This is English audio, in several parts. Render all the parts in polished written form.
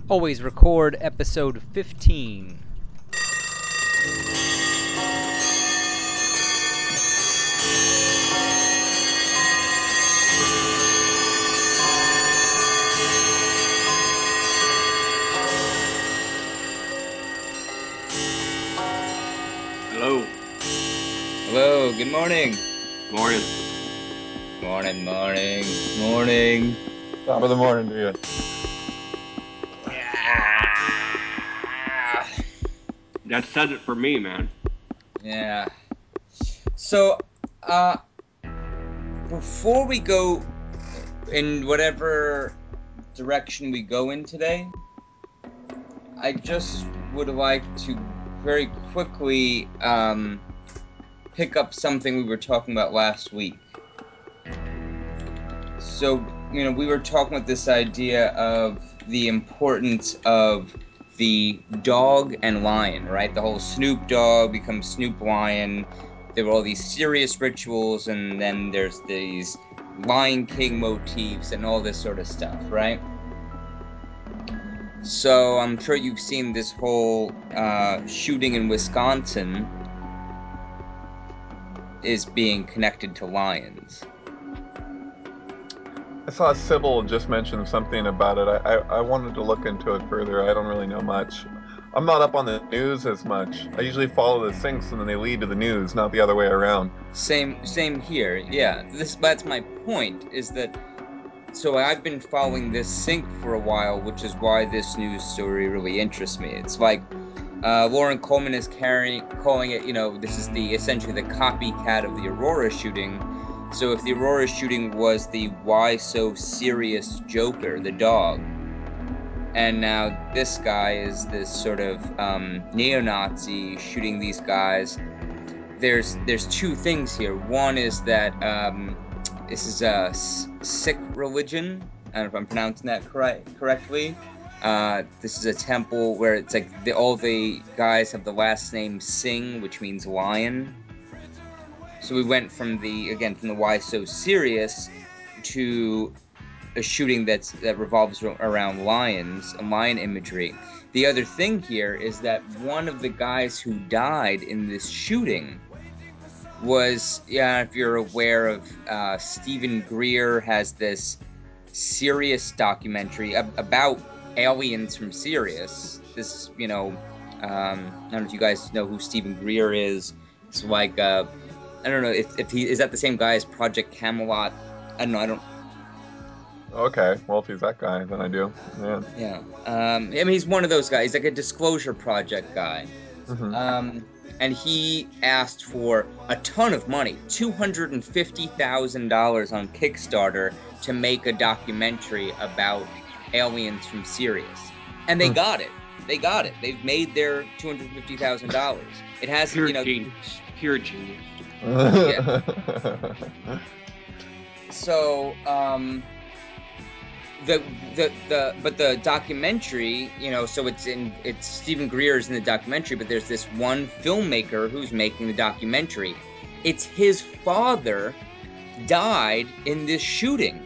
Always record episode 15. Hello. Hello, good morning. Morning. Morning. Top of the morning to you. That says it for me, man. Yeah. So, before we go in whatever direction we go in today, I just would like to very quickly pick up something we were talking about last week. So, we were talking about this idea of the importance of the dog and lion, right? The whole Snoop Dogg becomes Snoop Lion. There were all these serious rituals, and then there's these Lion King motifs and all this sort of stuff, right? So I'm sure you've seen this whole shooting in Wisconsin is being connected to lions. I saw Sybil just mention something about it. I wanted to look into it further. I don't really know much. I'm not up on the news as much. I usually follow the syncs and then they lead to the news, not the other way around. Same here. Yeah, that's my point. Is that so? I've been following this sync for a while, which is why this news story really interests me. It's like Lauren Coleman is calling it. This is essentially the copycat of the Aurora shooting. So if the Aurora shooting was the Why So Serious Joker, the dog, and now this guy is this sort of neo-Nazi shooting these guys. There's two things here. One is that this is a Sikh religion. I don't know if I'm pronouncing that correctly. This is a temple where it's like all the guys have the last name Singh, which means lion. So we went from the Why So Serious to a shooting that revolves around lions and lion imagery. The other thing here is that one of the guys who died in this shooting was, if you're aware of, Stephen Greer has this Sirius documentary about aliens from Sirius. This, I don't know if you guys know who Stephen Greer is. It's like, I don't know if he is that the same guy as Project Camelot. I don't know. I don't. Okay, well, if he's that guy, then I do. Yeah. Yeah. I mean, he's one of those guys. He's like a Disclosure Project guy. Mm-hmm. And he asked for a ton of money, $250,000 on Kickstarter to make a documentary about aliens from Sirius. And they got it. They got it. They've made their $250,000. It has, Pure genius. Pure genius. Yeah. So, but the documentary, so it's Stephen Greer's in the documentary, but there's this one filmmaker who's making the documentary. It's his father died in this shooting.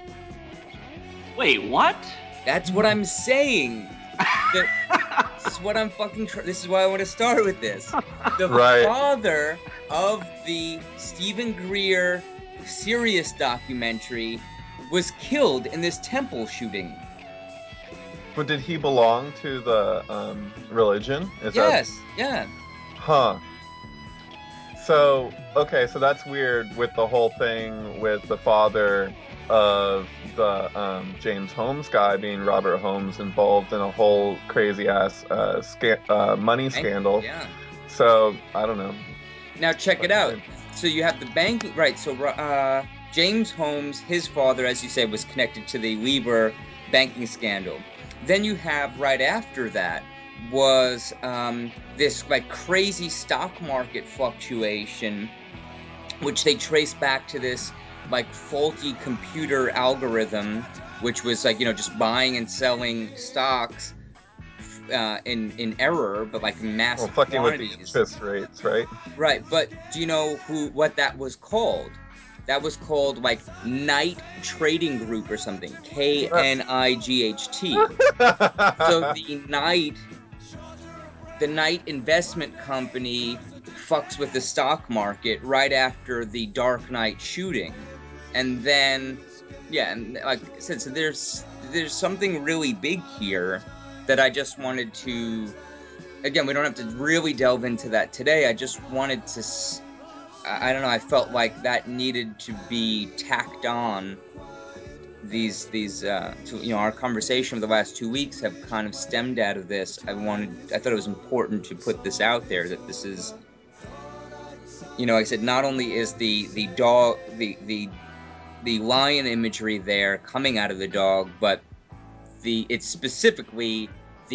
Wait, what? That's what I'm saying. This is what I'm fucking. This is why I want to start with this. The Right. father of the Stephen Greer Sirius documentary was killed in this temple shooting. But did he belong to the religion? Yes. Yeah. Huh. So, okay, so that's weird with the whole thing with the father of the James Holmes guy being Robert Holmes involved in a whole crazy ass money scandal. Yeah. So, I don't know. Now check it out. So you have the banking, right? So James Holmes, his father, as you said, was connected to the Lieber banking scandal. Then you have right after that was this like crazy stock market fluctuation, which they trace back to this like faulty computer algorithm, which was like just buying and selling stocks in error, but like in massive fucking quantities. with the interest rates, right? Right, but do you know what that was called? that was called like Knight Trading Group or something. KNIGHT. So the Knight Investment Company fucks with the stock market right after the Dark Knight shooting. And then, yeah, and like I said, so there's something really big here that I just wanted to, again, we don't have to really delve into that today. I just wanted to, I don't know, I felt like that needed to be tacked on. These our conversation of the last 2 weeks have kind of stemmed out of this. I thought it was important to put this out there, that this is, like I said, not only is the dog, the lion imagery there coming out of the dog, but it's specifically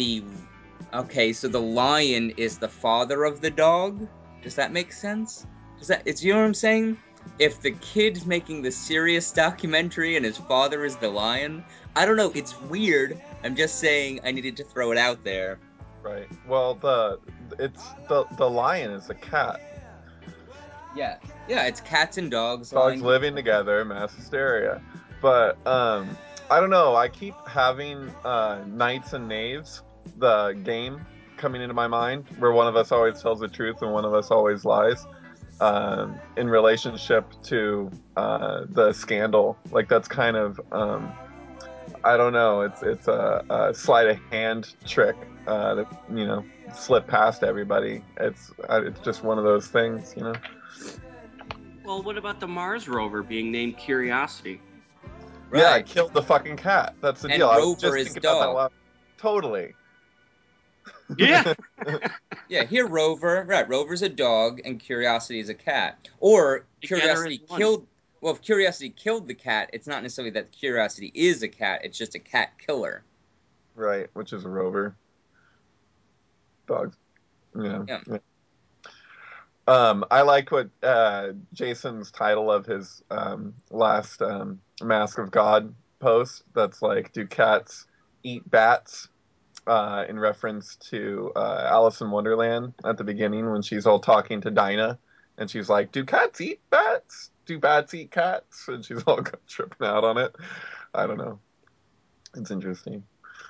okay, so the lion is the father of the dog. Does that make sense? You know what I'm saying? If the kid's making the serious documentary and his father is the lion, I don't know, it's weird. I'm just saying I needed to throw it out there. Right. Well, the lion is a cat. Yeah, it's cats and dogs. Dogs living together, mass hysteria. But I don't know. I keep having Knights and Knaves, the game, coming into my mind, where one of us always tells the truth and one of us always lies. In relationship to the scandal, like that's kind of I don't know. It's a sleight of hand trick that slip past everybody. It's just one of those things, Well, what about the Mars rover being named Curiosity? Right. Yeah, I killed the fucking cat. That's the deal. Rover I was just thinking about that. Totally. Yeah. Yeah, here Rover. Right, Rover's a dog and Curiosity is a cat. Or Curiosity killed. Well, if Curiosity killed the cat, it's not necessarily that Curiosity is a cat. It's just a cat killer. Right, which is a rover. Dogs. Yeah. I like what Jason's title of his last Mask of God post. That's like, do cats eat bats? In reference to Alice in Wonderland at the beginning when she's all talking to Dinah, and she's like, "Do cats eat bats? Do bats eat cats?" And she's all tripping out on it. I don't know. It's interesting.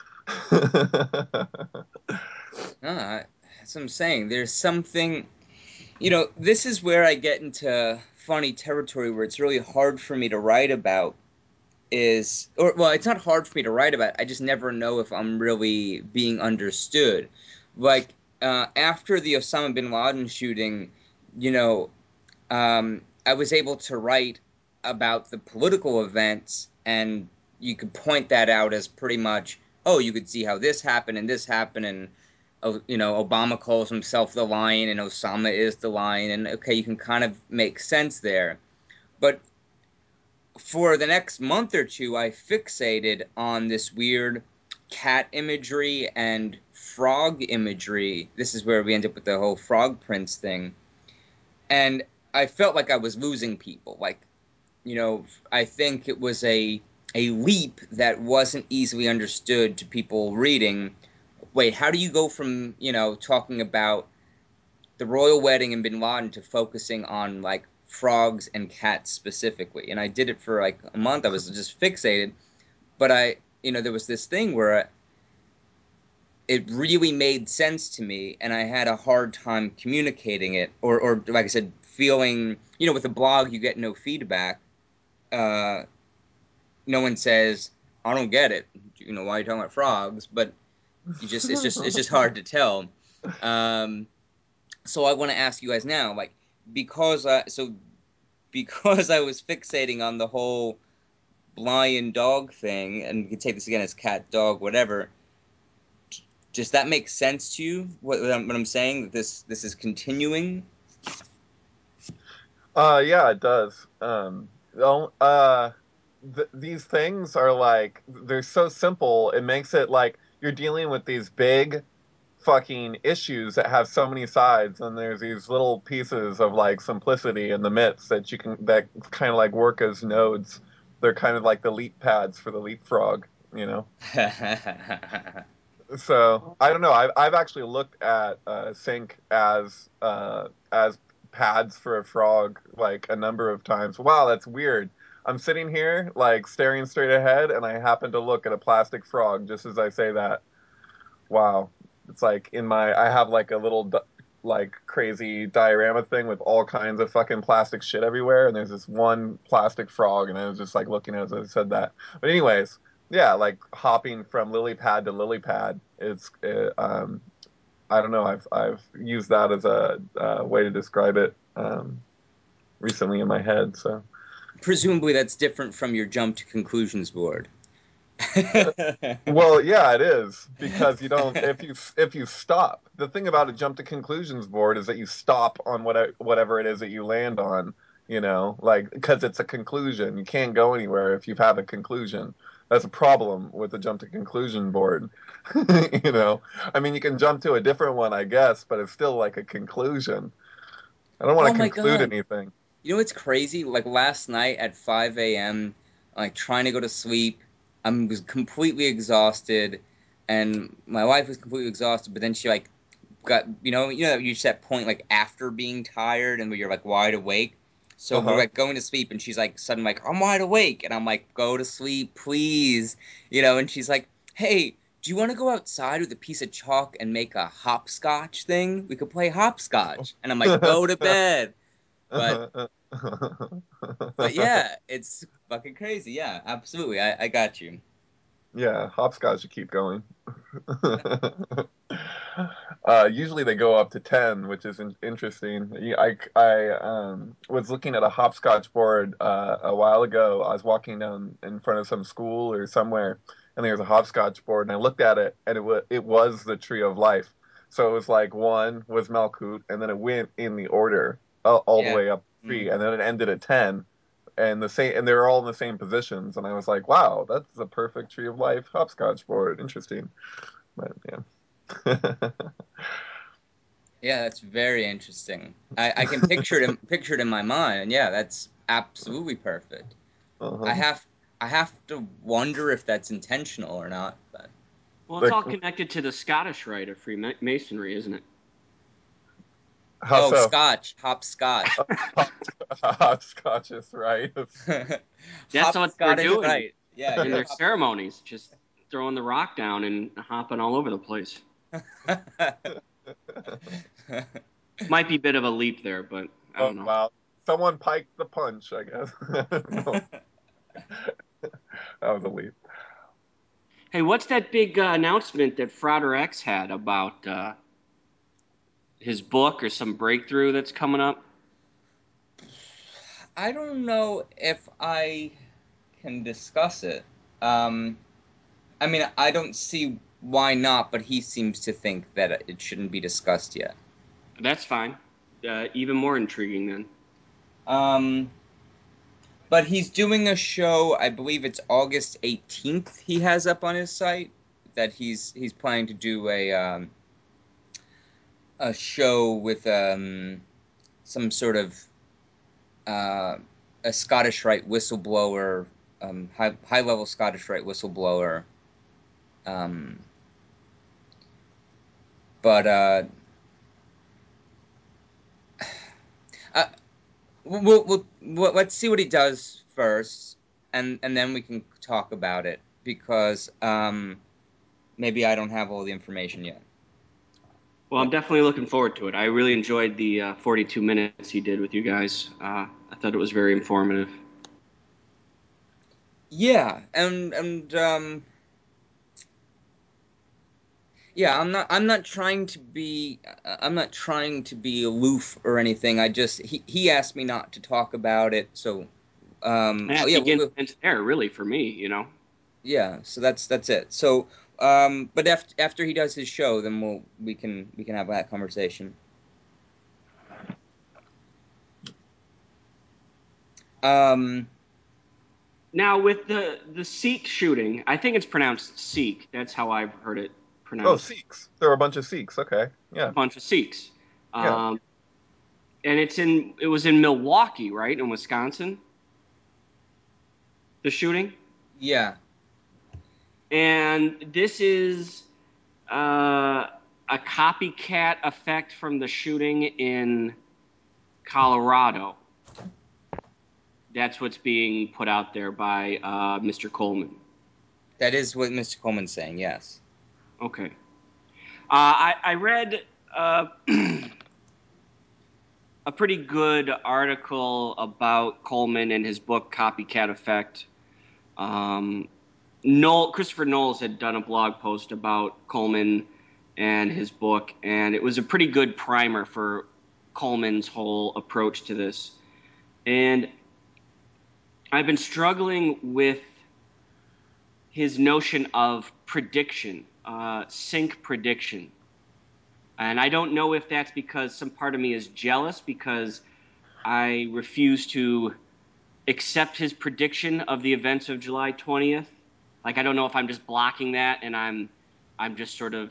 That's what I'm saying. There's something, this is where I get into funny territory where it's really hard for me to write about. It's not hard for me to write about. I just never know if I'm really being understood. Like after the Osama bin Laden shooting, I was able to write about the political events, and you could point that out as pretty much, oh, you could see how this happened, and Obama calls himself the lion, and Osama is the lion, and okay, you can kind of make sense there. But for the next month or two, I fixated on this weird cat imagery and frog imagery. This is where we end up with the whole frog prince thing. And I felt like I was losing people. Like, I think it was a leap that wasn't easily understood to people reading. Wait, how do you go from, talking about the royal wedding and bin Laden to focusing on like frogs and cats specifically? And I did it for like a month. I was just fixated. But there was this thing where it really made sense to me, and I had a hard time communicating it, or like I said, feeling, with a blog, you get no feedback. No one says, I don't get it. Why are you talking about frogs? But it's just hard to tell. So I want to ask you guys now, like, because I was fixating on the whole lion dog thing, and we can take this again as cat, dog, whatever. Does that make sense to you? What I'm saying, that this is continuing? Yeah, it does. These things are like, they're so simple. It makes it like you're dealing with these big fucking issues that have so many sides, and there's these little pieces of like simplicity in the midst that that kind of like work as nodes. They're kind of like the leap pads for the leapfrog, So I don't know. I've actually looked at Sync as pads for a frog like a number of times. Wow, that's weird. I'm sitting here like staring straight ahead, and I happen to look at a plastic frog just as I say that. Wow. It's like I have like a little like crazy diorama thing with all kinds of fucking plastic shit everywhere, and there's this one plastic frog, and I was just like looking at it as I said that. But anyways, yeah, like hopping from lily pad to lily pad. I don't know. I've used that as a way to describe it recently in my head. So Presumably that's different from your jump to conclusions board. well, yeah, it is because you don't if you stop. The thing about a jump to conclusions board is that you stop on whatever it is that you land on, like because it's a conclusion. You can't go anywhere if you have a conclusion. That's a problem with the jump to conclusion board. I mean, you can jump to a different one, I guess, but it's still like a conclusion. I don't want Oh to my conclude God. anything. You know what's crazy? Like last night at 5 a.m., like trying to go to sleep, I was completely exhausted, and my wife was completely exhausted. But then she like got you reach that point like after being tired and where you're like wide awake. So we're Uh-huh. like going to sleep, and she's like suddenly like I'm wide awake, and I'm like go to sleep, please, And she's like, hey. Do you want to go outside with a piece of chalk and make a hopscotch thing? We could play hopscotch. And I'm like, go to bed. But But yeah, it's fucking crazy. Yeah, absolutely. I got you. Yeah, hopscotch should keep going. Usually they go up to 10, which is interesting. I was looking at a hopscotch board a while ago. I was walking down in front of some school or somewhere, and there was a hopscotch board, and I looked at it, and it was the Tree of Life. So it was like one was Malkut, and then it went in the order all the Yeah. way up the tree, and Hmm. then it ended at 10 and they were all in the same positions, and I was like, wow, that's the perfect Tree of Life hopscotch board. Interesting. But yeah. Yeah, that's very interesting. I can picture it in my mind, and yeah, that's absolutely perfect. I Uh-huh. have I have to wonder if that's intentional or not, but Well, it's Like all connected to the Scottish rite of Freemasonry, isn't it? how oh, so? scotch, hopscotch. Hop- Hopscotch is right. That's what they're Hopscotch is doing right. Yeah, in you're their ceremonies, just throwing the rock down and hopping all over the place. hop. Might be a bit of a leap there, but I Oh don't know. wow. Someone piked the punch, I guess. No, that was a leap. Hey, what's that big announcement that Frater X had about his book or some breakthrough that's coming up? I don't know if I can discuss it. Um, I mean, I don't see why not, but he seems to think that it shouldn't be discussed yet. That's fine. Even more intriguing then. Um, but he's doing a show, I believe it's August 18th he has up on his site that he's planning to do a show with some sort of uh, a Scottish Rite whistleblower, high level Scottish Rite whistleblower. Um, but uh, let's see what he does first, and then we can talk about it because maybe I don't have all the information yet. Well, I'm definitely looking forward to it. I really enjoyed the 42 minutes he did with you guys. I thought it was very informative. Yeah, and yeah, I'm not trying to be I'm not trying to be aloof or anything. I just he asked me not to talk about it, so Yeah, oh it yeah, begins and ends there, really, for me, you know. yeah, so that's it. So but after he does his show, then we can have that conversation. Um Now, with the Sikh shooting, I think it's pronounced Sikh. That's how I've heard it Oh, pronounced. Sikhs. There were a bunch of Sikhs. Okay. A Yeah. bunch of Sikhs. Yeah. Um, and it was in Milwaukee, right, in Wisconsin, the shooting. yeah. And this is uh, a copycat effect from the shooting in Colorado. That's what's being put out there by Mr. Coleman. That is what Mr. Coleman's saying, yes. Okay. I read a pretty good article about Coleman and his book Copycat Effect. Christopher Knowles had done a blog post about Coleman and his book, and it was a pretty good primer for Coleman's whole approach to this. And I've been struggling with his notion of prediction, sync prediction. And I don't know if that's because some part of me is jealous because I refuse to accept his prediction of the events of July 20th. Like, I don't know if I'm just blocking that and I'm just sort of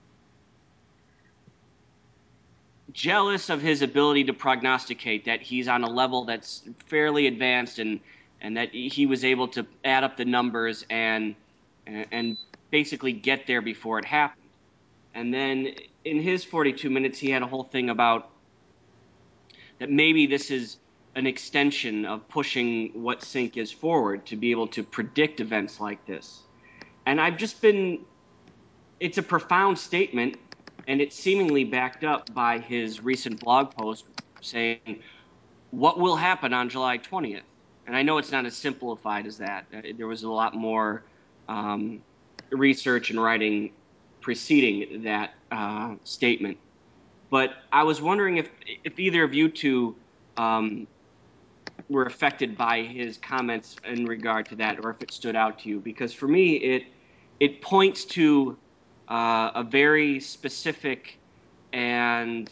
jealous of his ability to prognosticate, that he's on a level that's fairly advanced and that he was able to add up the numbers and basically get there before it happened. And then in his 42 minutes, he had a whole thing about that maybe this is an extension of pushing what sync is forward to be able to predict events like this. And I've just been, it's a profound statement, and it's seemingly backed up by his recent blog post saying, what will happen on July 20th? And I know it's not as simplified as that. There was a lot more research and writing preceding that statement. But I was wondering if either of you two were affected by his comments in regard to that, or if it stood out to you. Because for me, it points to a very specific and,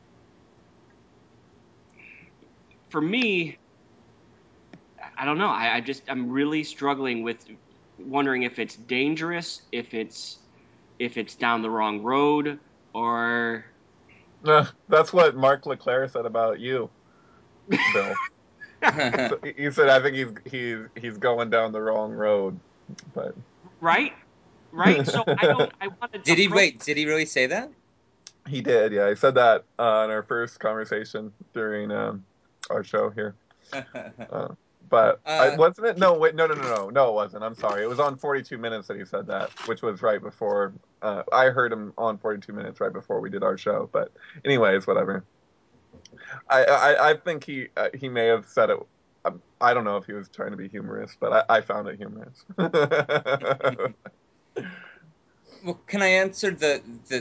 for me, I don't know. I'm really struggling with wondering if it's dangerous, if it's down the wrong road, or That's what Mark Leclerc said about you, Bill. He said, "I think he's going down the wrong road." But right. So I wanted. Did he really say that? He did, yeah. He said that in our first conversation during our show here. But wasn't it? No, wait, no, it wasn't. I'm sorry. It was on 42 Minutes that he said that, which was right before. I heard him on 42 Minutes right before we did our show. But anyways, whatever. I think he may have said it. I don't know if he was trying to be humorous, but I found it humorous. Well, can I answer the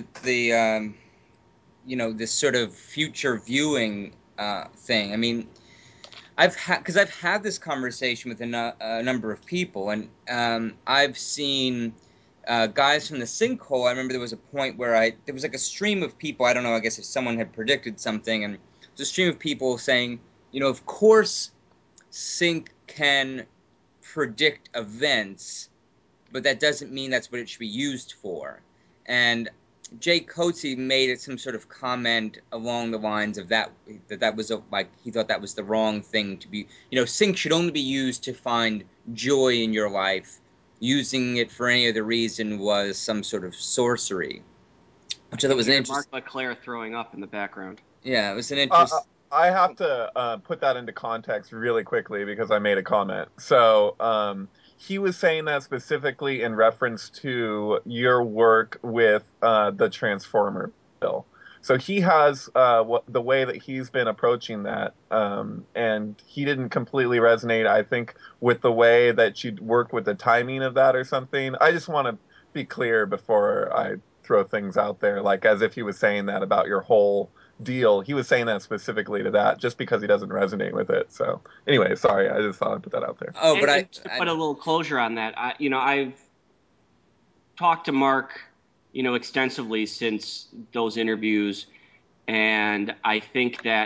this sort of future viewing thing? I mean, I've had this conversation with a number of people, and I've seen guys from the sinkhole. I remember there was a point where there was like a stream of people. I don't know. I guess if someone had predicted something, and there's a stream of people saying, of course, sync can predict events, but that doesn't mean that's what it should be used for. And Jay Coetzee made some sort of comment along the lines of that was like he thought that was the wrong thing to be. Sync should only be used to find joy in your life. Using it for any other reason was some sort of sorcery, which I thought was an interesting. Mark Leclerc throwing up in the background. Yeah, it was an interesting. I have to put that into context really quickly because I made a comment. So he was saying that specifically in reference to your work with the Transformer bill. So he has the way that he's been approaching that, and he didn't completely resonate, I think, with the way that you work with the timing of that or something. I just want to be clear before I throw things out there, like as if he was saying that about your whole deal. He was saying that specifically to that just because he doesn't resonate with it. So anyway, sorry, I just thought I'd put that out there. Oh, but and to put a little closure on that, I've talked to Mark, extensively since those interviews, and I think that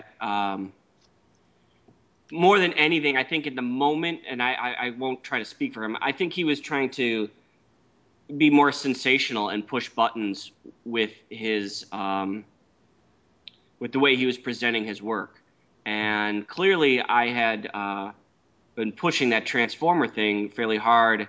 more than anything, I think in the moment, and I won't try to speak for him, I think he was trying to be more sensational and push buttons with his with the way he was presenting his work. And clearly I had been pushing that Transformer thing fairly hard.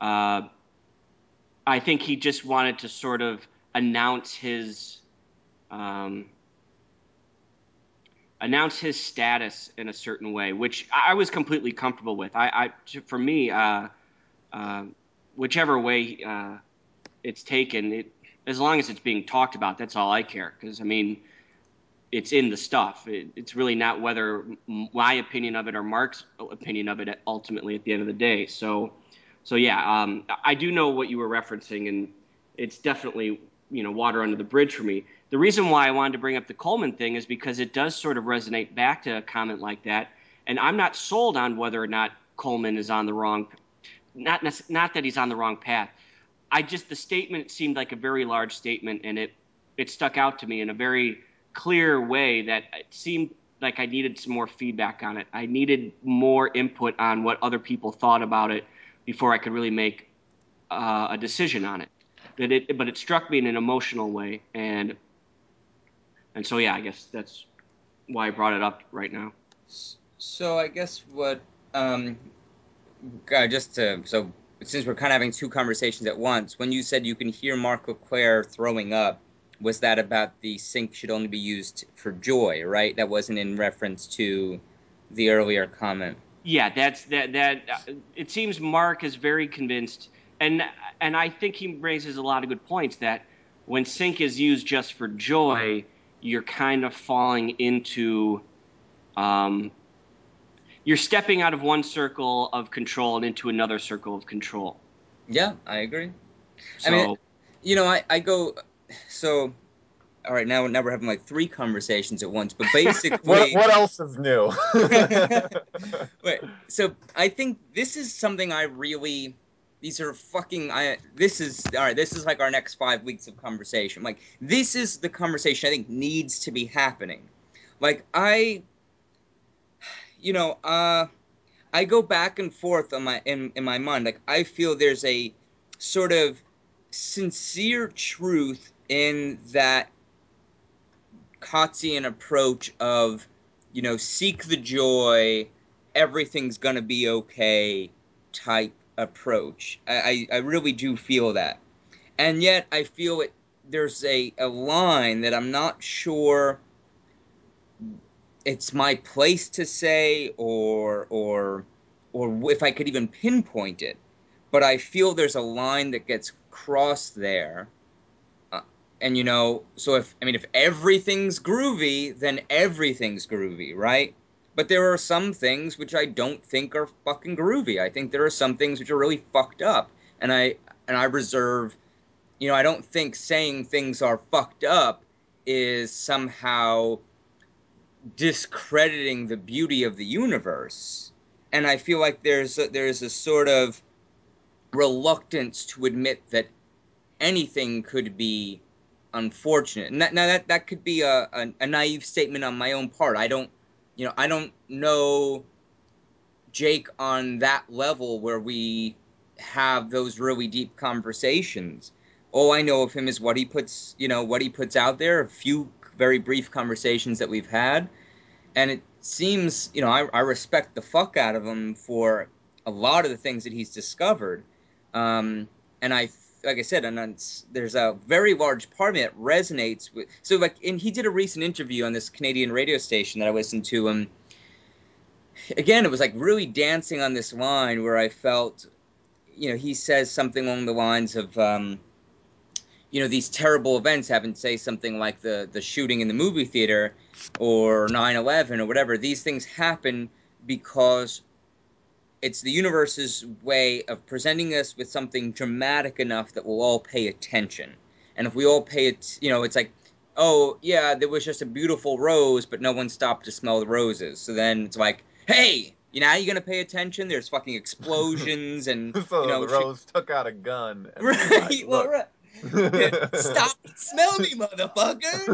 I think he just wanted to sort of announce his announce his status in a certain way, which I was completely comfortable with. For me, whichever way it's taken, as long as it's being talked about, that's all I care. Because I mean, it's in the stuff. It's really not whether my opinion of it or Mark's opinion of it ultimately at the end of the day. So yeah, I do know what you were referencing, and it's definitely water under the bridge for me. The reason why I wanted to bring up the Coleman thing is because it does sort of resonate back to a comment like that, and I'm not sold on whether or not Coleman is on the wrong, not that he's on the wrong path. The statement seemed like a very large statement, and it stuck out to me in a very clear way that it seemed like I needed some more feedback on it. I needed more input on what other people thought about it before I could really make a decision on it. But it struck me in an emotional way, and so yeah, I guess that's why I brought it up right now. So I guess what just to so since we're kind of having two conversations at once, when you said you can hear Mark LeClaire throwing up, was that about the sync should only be used for joy, right? That wasn't in reference to the earlier comment. Yeah, that's that. It seems Mark is very convinced, and I think he raises a lot of good points that when sync is used just for joy, you're kind of falling into, you're stepping out of one circle of control and into another circle of control. Yeah, I agree. So, I mean, I go so. All right, now we're having like three conversations at once, but basically, what else is new? Wait, so I think this is something I really. These are fucking. This is all right. This is like our next 5 weeks of conversation. Like this is the conversation I think needs to be happening. Like you know, I go back and forth on in my mind. Like I feel there's a sort of sincere truth in that Kotzian approach of, seek the joy, everything's gonna be okay type approach. I really do feel that. And yet I feel there's a line that I'm not sure it's my place to say or if I could even pinpoint it. But I feel there's a line that gets crossed there, and so if everything's groovy, then everything's groovy, right? But there are some things which I don't think are fucking groovy. I think there are some things which are really fucked up, and I reserve, I don't think saying things are fucked up is somehow discrediting the beauty of the universe. And I feel like there's a sort of reluctance to admit that anything could be unfortunate. And that could be a naive statement on my own part. I don't know Jake on that level where we have those really deep conversations. All I know of him is what he puts out there, a few very brief conversations that we've had. And it seems, I respect the fuck out of him for a lot of the things that he's discovered. And like I said, there's a very large part of me that resonates with. So, like, and he did a recent interview on this Canadian radio station that I listened to. Again, it was like really dancing on this line where I felt, he says something along the lines of, these terrible events happen, say something like the shooting in the movie theater or 9/11 or whatever. These things happen because it's the universe's way of presenting us with something dramatic enough that we'll all pay attention. And if we all pay it, it's like, oh yeah, there was just a beautiful rose, but no one stopped to smell the roses. So then it's like, hey, now you're gonna pay attention. There's fucking explosions and so the rose took out a gun and right. like, Well, right. Stop and smell me, motherfucker.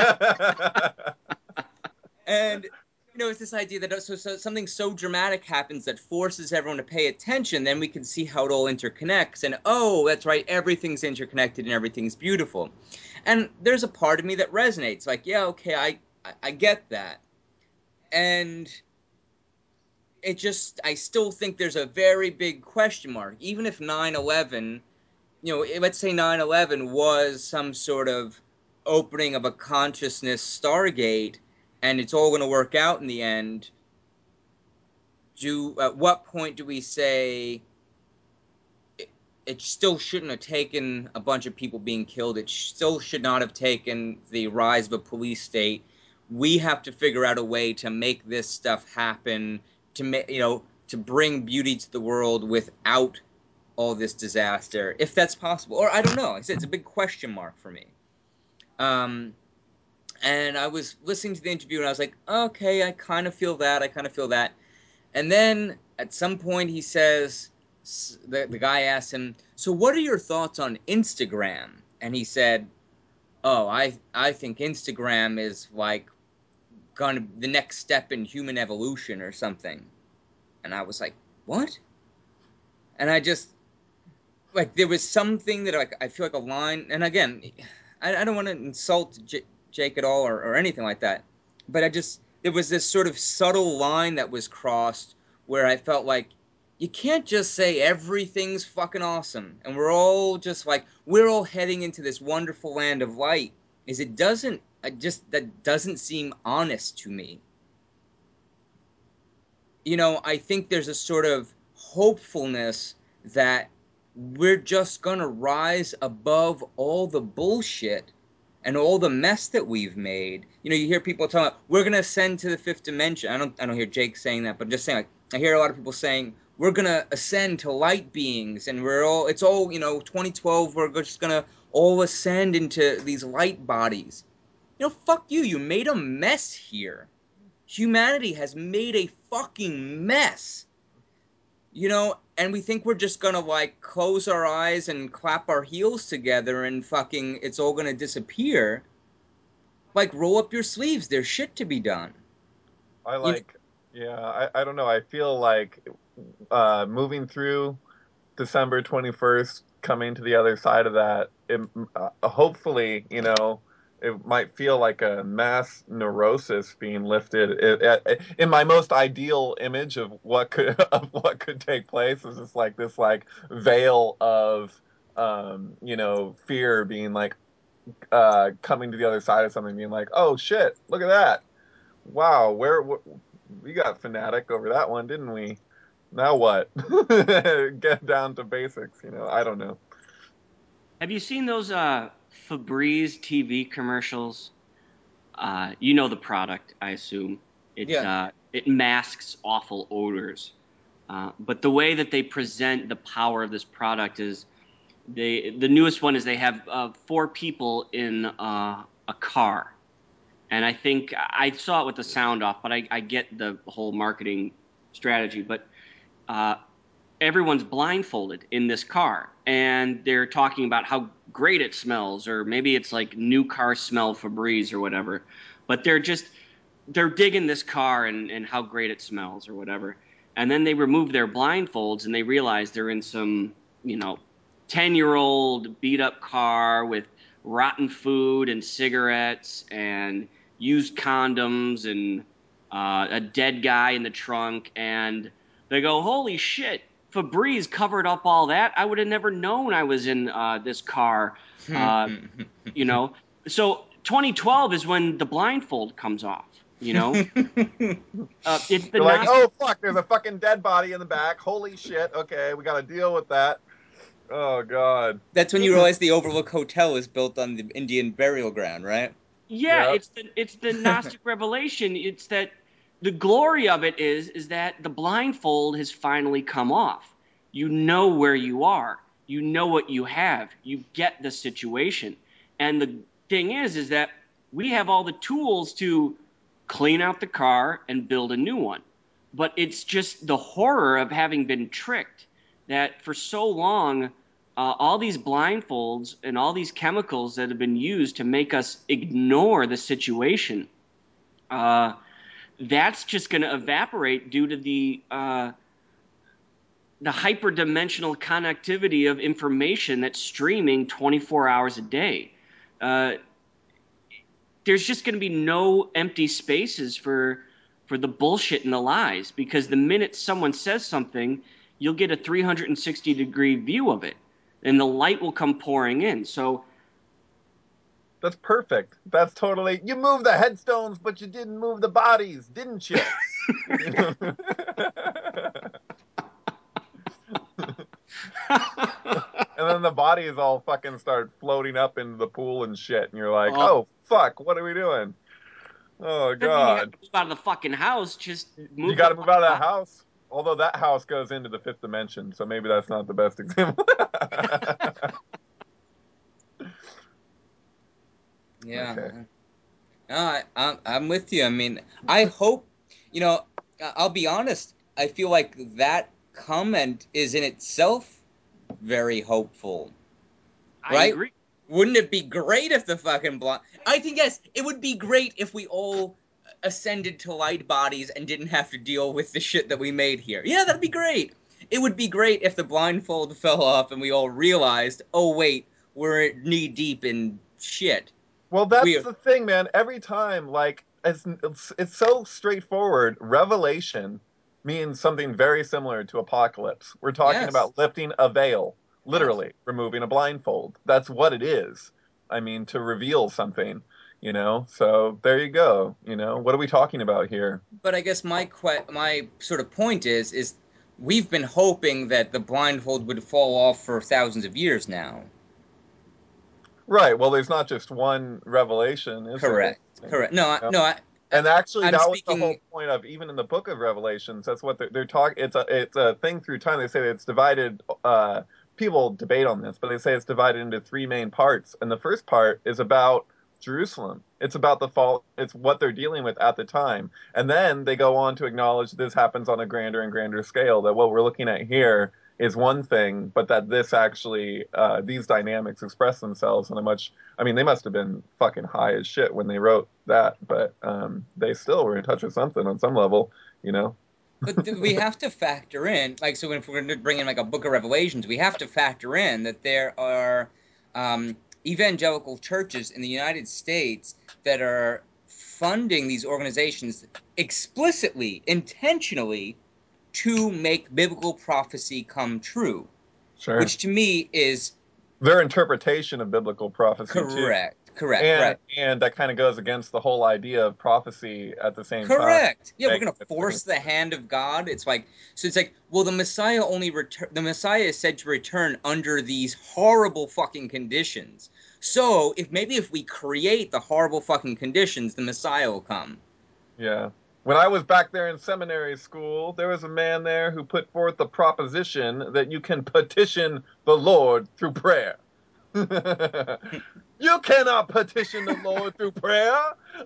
And it's this idea that so something so dramatic happens that forces everyone to pay attention. Then we can see how it all interconnects, and oh, that's right, everything's interconnected and everything's beautiful. And there's a part of me that resonates. Like, yeah, okay, I get that, and I still think there's a very big question mark. Even if 9/11, let's say 9/11 was some sort of opening of a consciousness Stargate, and it's all going to work out in the end, at what point do we say it still shouldn't have taken a bunch of people being killed? It still should not have taken the rise of a police state. We have to figure out a way to make this stuff happen, to bring beauty to the world without all this disaster, if that's possible. Or I don't know. It's a big question mark for me. And I was listening to the interview and I was like, okay, I kind of feel that. I kind of feel that. And then at some point he says, the guy asked him, so what are your thoughts on Instagram? And he said, oh, I think Instagram is like gonna the next step in human evolution or something. And I was like, what? And I just, like, there was something that, like, I feel like a line, and again, I don't want to insult Jake at all, or anything like that, but there was this sort of subtle line that was crossed where I felt like you can't just say everything's fucking awesome and we're all heading into this wonderful land of light. That doesn't seem honest to me. I think there's a sort of hopefulness that we're just gonna rise above all the bullshit and all the mess that we've made. You hear people talking about we're gonna ascend to the fifth dimension. I don't hear Jake saying that, but I'm just saying, like, I hear a lot of people saying we're gonna ascend to light beings, and it's all 2012. We're just gonna all ascend into these light bodies. Fuck you. You made a mess here. Humanity has made a fucking mess. And we think we're just gonna, like, close our eyes and clap our heels together and fucking it's all gonna disappear. Like, roll up your sleeves. There's shit to be done. I don't know. I feel like moving through December 21st, coming to the other side of that, hopefully, it might feel like a mass neurosis being lifted. In my most ideal image of what could take place is just like this, like, veil of fear being, like, coming to the other side of something, being like, oh shit, look at that, wow, we got fanatic over that one, didn't we? Now what? Get down to basics, I don't know. Have you seen those Febreze TV commercials? You know the product, I assume. It masks awful odors. But the way that they present the power of this product is the newest one is they have 4 people in a car. And I think I saw it with the sound off, but I get the whole marketing strategy. But everyone's blindfolded in this car, and they're talking about how great it smells, or maybe it's like new car smell Febreze or whatever. But they're digging this car and how great it smells or whatever. And then they remove their blindfolds and they realize they're in some, 10-year-old beat up car with rotten food and cigarettes and used condoms and a dead guy in the trunk. And they go, holy shit, Febreze covered up all that. I would have never known I was in this car. So 2012 is when the blindfold comes off. It's the You're like, oh fuck, there's a fucking dead body in the back. Holy shit. Okay, we got to deal with that. Oh god. That's when you realize the Overlook Hotel is built on the Indian burial ground, right? Yeah, yep. It's the Gnostic revelation. It's that the glory of it is that the blindfold has finally come off. You know where you are. You know what you have. You get the situation. And the thing is that we have all the tools to clean out the car and build a new one. But it's just the horror of having been tricked that for so long all these blindfolds and all these chemicals that have been used to make us ignore the situation, that's just going to evaporate due to the hyperdimensional connectivity of information that's streaming 24 hours a day. There's just going to be no empty spaces for the bullshit and the lies, because the minute someone says something, you'll get a 360-degree view of it, and the light will come pouring in. So That's perfect. That's totally. You moved the headstones, but you didn't move the bodies, didn't you? And then the bodies all fucking start floating up into the pool and shit, and you're like, Oh, oh fuck, what are we doing? Oh doesn't mean you have god, to move out of the fucking house. Just you move got the to move fucking out of that body. house. Although that house goes into the fifth dimension, so maybe that's not the best example. Yeah. Okay. No, I'm with you. I mean, I hope, you know, I'll be honest. I feel like that comment is in itself very hopeful, I right? agree. Wouldn't it be great if the fucking blind? I think yes, it would be great if we all ascended to light bodies and didn't have to deal with the shit that we made here. Yeah, that'd be great. It would be great if the blindfold fell off and we all realized, oh wait, we're knee deep in shit. Well, that's We the thing, man. Every time, like, it's so straightforward. Revelation means something very similar to apocalypse. We're talking yes. about lifting a veil, Yes. literally removing a blindfold. That's what it is. I mean, to reveal something, you know? So there you go. You know, what are we talking about here? But I guess my sort of point is we've been hoping that the blindfold would fall off for thousands of years now. Right. Well, there's not just one revelation, is there? Correct. Correct. No, You know? no, And actually, I'm that was the speaking. whole point of even in the Book of Revelations. That's what they're talking. It's a thing through time. They say that it's divided. People debate on this, but they say it's divided into three main parts. And the first part is about Jerusalem. It's about the fall. It's what they're dealing with at the time. And then they go on to acknowledge this happens on a grander and grander scale. That what we're looking at here is one thing, but that this actually these dynamics express themselves in a much. I mean, they must have been fucking high as shit when they wrote that, but they still were in touch with something on some level, you know? But we have to factor in, like, so if we're going to bring in like a Book of Revelations, we have to factor in that there are evangelical churches in the United States that are funding these organizations explicitly, intentionally, to make biblical prophecy come true, Sure. which to me is Their interpretation of biblical prophecy too. correct. Correct. And Right. and that kind of goes against the whole idea of prophecy at the same time. Correct. Yeah, we're gonna Negative force things. the hand of God. It's like so. It's like well, the Messiah only return. The Messiah is said to return under these horrible fucking conditions. So if we create the horrible fucking conditions, the Messiah will come. Yeah. When I was back there in seminary school, there was a man there who put forth the proposition that you can petition the Lord through prayer. You cannot petition the Lord through prayer.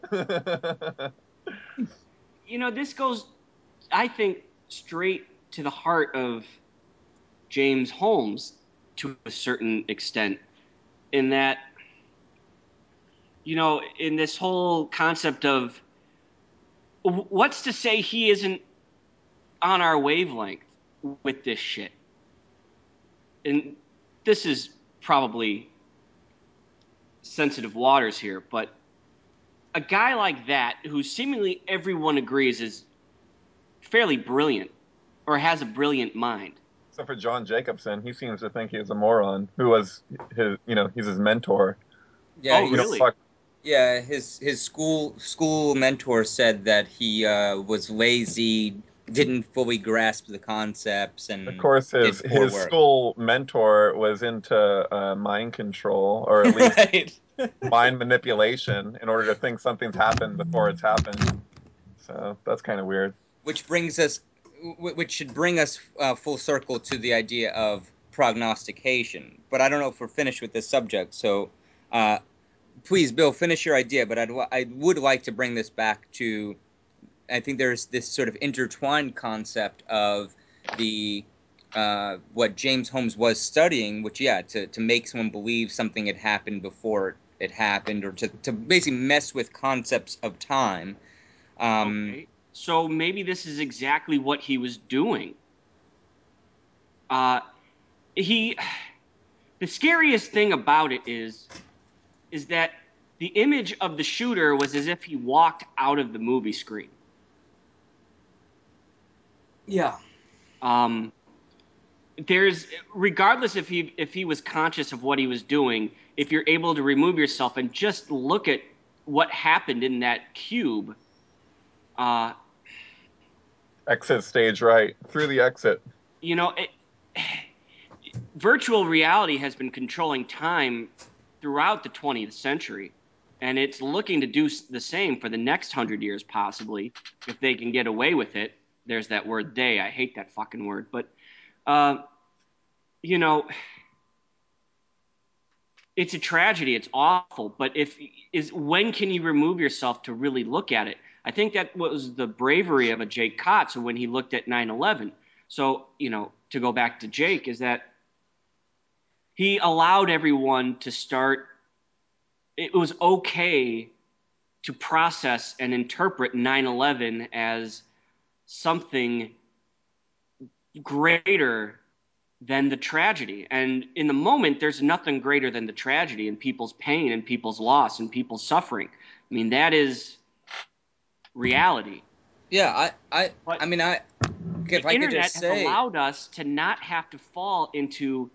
You know, this goes, I think, straight to the heart of James Holmes to a certain extent, in that, you know, in this whole concept of what's to say he isn't on our wavelength with this shit. And this is probably sensitive waters here, but a guy like that, who seemingly everyone agrees is fairly brilliant or has a brilliant mind. Except for John Jacobson, he seems to think he is a moron. Who was his, he's his mentor. Yeah, Oh, You know, he's really? fuck. yeah. His school mentor said that he was lazy, didn't fully grasp the concepts, Of and course, his did poor his work. school mentor was into mind control, or at least Right. mind manipulation, in order to think something's happened before it's happened. So that's kind of weird. which brings us which should bring us full circle to the idea of prognostication. But I don't know if we're finished with this subject, so uh, please, Bill, finish your idea. But I would like to bring this back to I think there's this sort of intertwined concept of the what James Holmes was studying, which to make someone believe something had happened before it happened, or to basically mess with concepts of time. Um, Okay. So maybe this is exactly what he was doing. Uh, he, the scariest thing about it is that the image of the shooter was as if he walked out of the movie screen. yeah. Um, there's regardless if he was conscious of what he was doing, if you're able to remove yourself and just look at what happened in that cube, Exit stage right. Through the exit. you know, virtual reality has been controlling time throughout the 20th century, and it's looking to do the same for the next 100 years, possibly, if they can get away with it. There's that word "they." I hate that fucking word, but you know, it's a tragedy. It's awful. But when can you remove yourself to really look at it? I think that was the bravery of a Jake Kotz when he looked at 9/11. So, to go back to Jake, is that he allowed everyone to start. It was okay to process and interpret 9/11 as something greater than the tragedy. And in the moment, there's nothing greater than the tragedy and people's pain and people's loss and people's suffering. I mean, that is reality. Yeah, But I mean, if the I could internet just has say, allowed us to not have to fall into,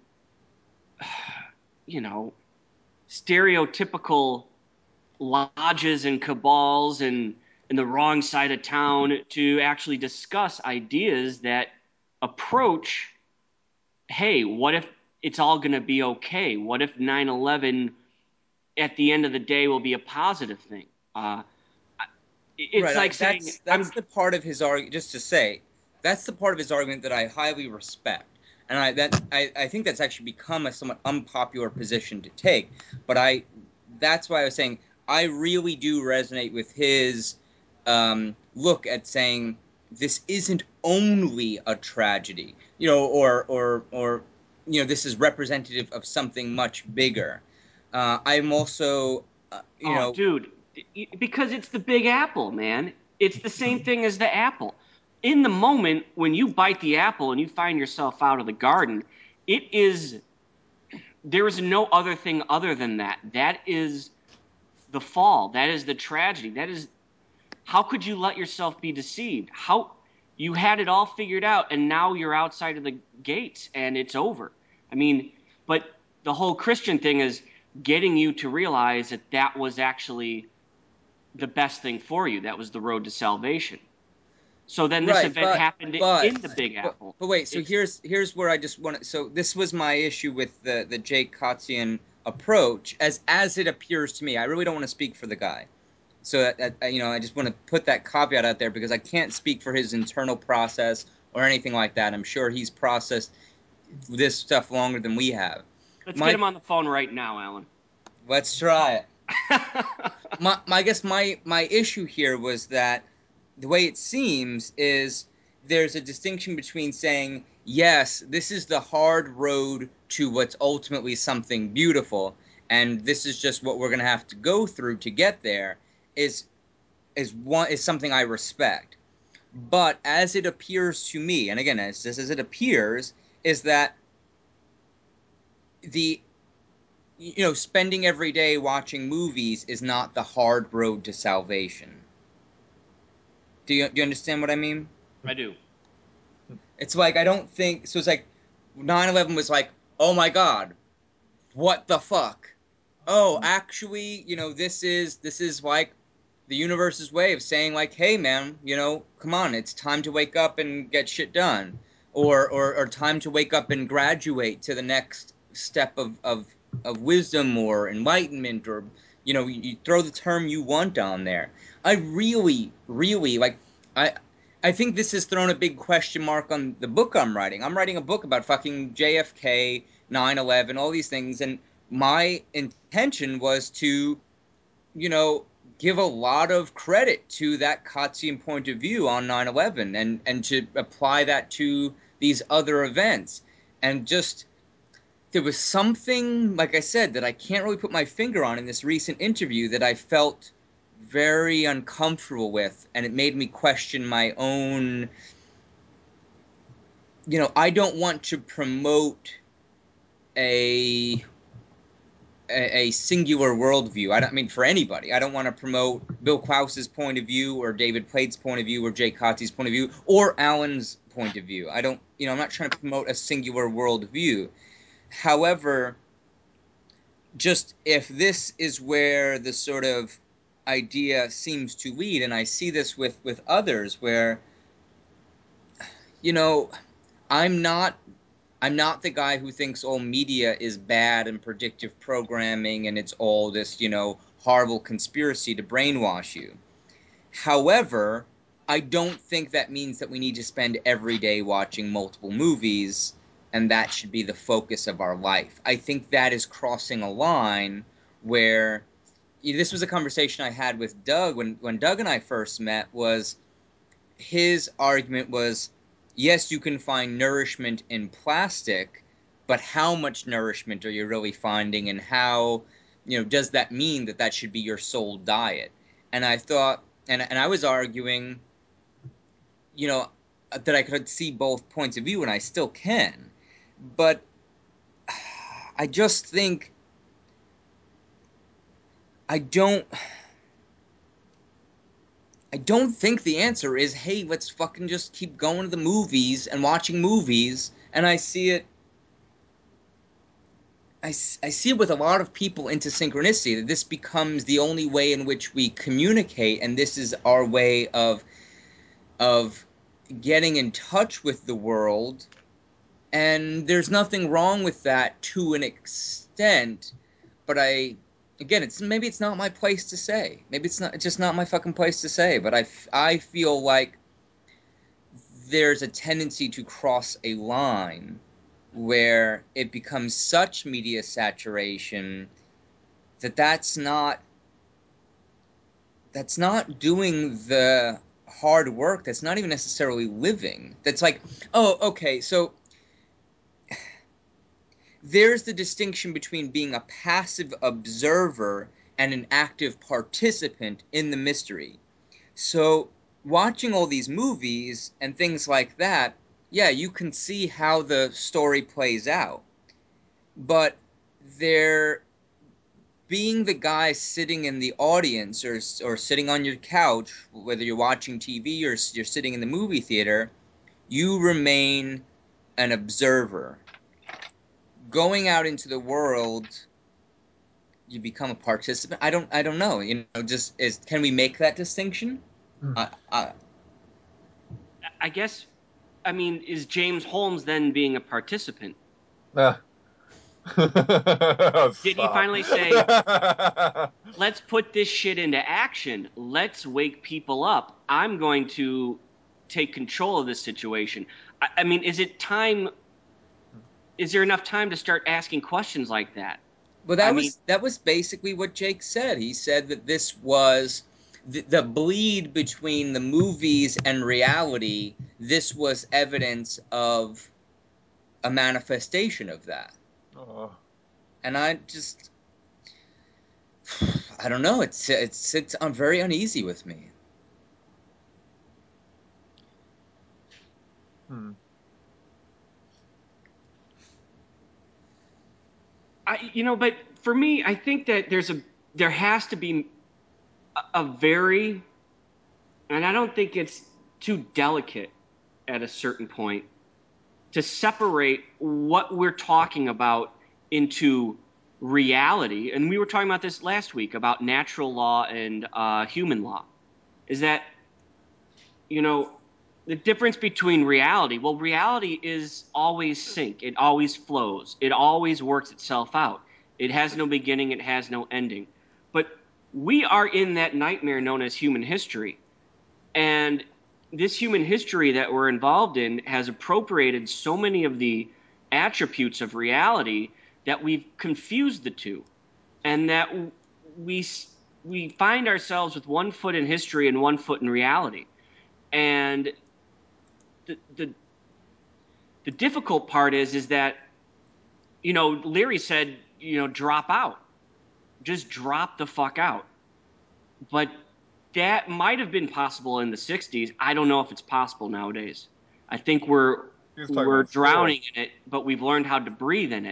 stereotypical lodges and cabals and the wrong side of town to actually discuss ideas that approach, hey, what if it's all going to be okay? What if 9/11 at the end of the day will be a positive thing? It's right, like saying, that's the part of his argument. Just to say, that's the part of his argument that I highly respect, and I think that's actually become a somewhat unpopular position to take. But that's why I was saying I really do resonate with his look at saying this isn't only a tragedy, or this is representative of something much bigger. I'm also, oh, dude, because it's the Big Apple, man. It's the same thing as the apple. In the moment when you bite the apple and you find yourself out of the garden, there is no other thing other than that. That is the fall. That is the tragedy. How could you let yourself be deceived? How you had it all figured out and now you're outside of the gates and it's over. I mean, but the whole Christian thing is getting you to realize that that was actually the best thing for you. That was the road to salvation. So then this right, event happened in the Big Apple. but wait. So here's where I just want to. So this was my issue with the Jake Kotzian approach, as it appears to me. I really don't want to speak for the guy. So I just want to put that caveat out there because I can't speak for his internal process or anything like that. I'm sure he's processed this stuff longer than we have. Let's get My him on the phone right now, Alan. Let's try it. I guess my issue here was that the way it seems is there's a distinction between saying, yes, this is the hard road to what's ultimately something beautiful, and this is just what we're going to have to go through to get there, is something I respect. But as it appears to me, and again, as it appears, is that the spending every day watching movies is not the hard road to salvation. Do you understand what I mean? I do. It's like I don't think so. It's like 9/11 was like, oh my god, what the fuck? Oh, actually, this is like the universe's way of saying like, hey man, come on, it's time to wake up and get shit done, or time to wake up and graduate to the next step of wisdom or enlightenment, or you throw the term you want on there. I really, really like. I think this has thrown a big question mark on the book I'm writing. I'm writing a book about fucking JFK, 9/11, all these things, and my intention was to, you know, give a lot of credit to that Kotzian point of view on 9/11, and to apply that to these other events. And just there was something, like I said, that I can't really put my finger on in this recent interview that I felt very uncomfortable with, and it made me question my own. I don't want to promote a a singular worldview. I mean, for anybody. I don't want to promote Bill Klaus's point of view or David Plate's point of view or Jay Cotty's point of view or Alan's point of view. I don't, I'm not trying to promote a singular worldview. However, just if this is where the sort of idea seems to lead, and I see this with others where, I'm not the guy who thinks all media is bad and predictive programming and it's all this, horrible conspiracy to brainwash you. However, I don't think that means that we need to spend every day watching multiple movies and that should be the focus of our life. I think that is crossing a line where this was a conversation I had with Doug when Doug and I first met. Was his argument was, yes, you can find nourishment in plastic, but how much nourishment are you really finding, and how, does that mean that should be your sole diet? And I thought, and I was arguing, that I could see both points of view, and I still can, but I just think I don't think the answer is, hey, let's fucking just keep going to the movies and watching movies. And I see it with a lot of people into synchronicity, that this becomes the only way in which we communicate, and this is our way of getting in touch with the world. And there's nothing wrong with that to an extent, but again, maybe it's not my place to say. Maybe it's just not my fucking place to say. But I feel like there's a tendency to cross a line where it becomes such media saturation that's not doing the hard work. That's not even necessarily living. That's like, oh, okay, so there's the distinction between being a passive observer and an active participant in the mystery. So watching all these movies and things like that, yeah, you can see how the story plays out. But there being the guy sitting in the audience, or sitting on your couch, whether you're watching TV or you're sitting in the movie theater, you remain an observer. Going out into the world, you become a participant. I don't know. Can we make that distinction? I guess, I mean, is James Holmes then being a participant? Oh, Did he finally say, let's put this shit into action. Let's wake people up. I'm going to take control of this situation. I mean, is there enough time to start asking questions like that? Well, that was basically what Jake said. He said that this was the bleed between the movies and reality. This was evidence of a manifestation of that. Oh. And I don't know. It's very uneasy with me. But for me, I think that there has to be a very, and I don't think it's too delicate at a certain point to separate what we're talking about into reality. And we were talking about this last week about natural law and human law. Is that, the difference between reality? Well, reality is always sync. It always flows. It always works itself out. It has no beginning. It has no ending. But we are in that nightmare known as human history. And this human history that we're involved in has appropriated so many of the attributes of reality that we've confused the two, and that we find ourselves with one foot in history and one foot in reality. And the difficult part is that, Leary said, drop out, just drop the fuck out. But that might have been possible in the 60s. I don't know if it's possible nowadays. I think we're drowning in it, but we've learned how to breathe in it.